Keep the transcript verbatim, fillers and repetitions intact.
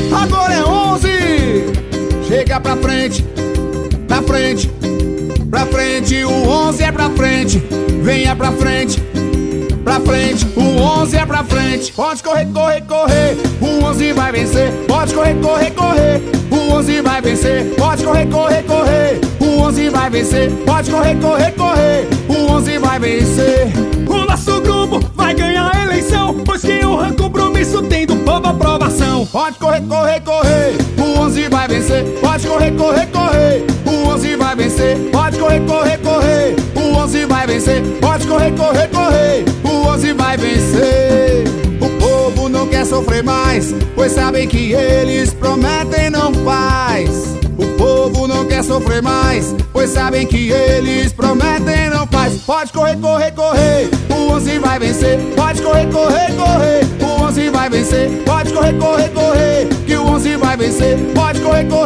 Agora é onze. Chega pra frente, pra frente, pra frente. O onze é pra frente. Venha pra frente, pra frente. O onze é pra frente. Pode correr, correr, correr. O onze vai vencer. Pode correr, correr, correr. O onze vai vencer. Pode correr, correr, correr. O onze vai vencer. Pode correr, correr, correr. O onze vai vencer. O nosso grupo vai ganhar a eleição, pois quem honra compromisso tem do povo aprovação. Pode correr, correr, correr. O onze vai vencer. Pode correr, correr, correr. O onze vai vencer. Pode correr, correr, correr. O onze vai vencer. Pode correr, correr, correr. O onze vai vencer. O povo não quer sofrer mais, pois sabem que eles prometem não faz. O povo não quer sofrer mais, pois sabem que eles prometem não faz. Pode correr, correr, correr. O onze vai vencer. Pode correr, correr, correr. O onze vai vencer. Pode correr, correr, correr. Que o onze vai vencer. Pode correr, correr.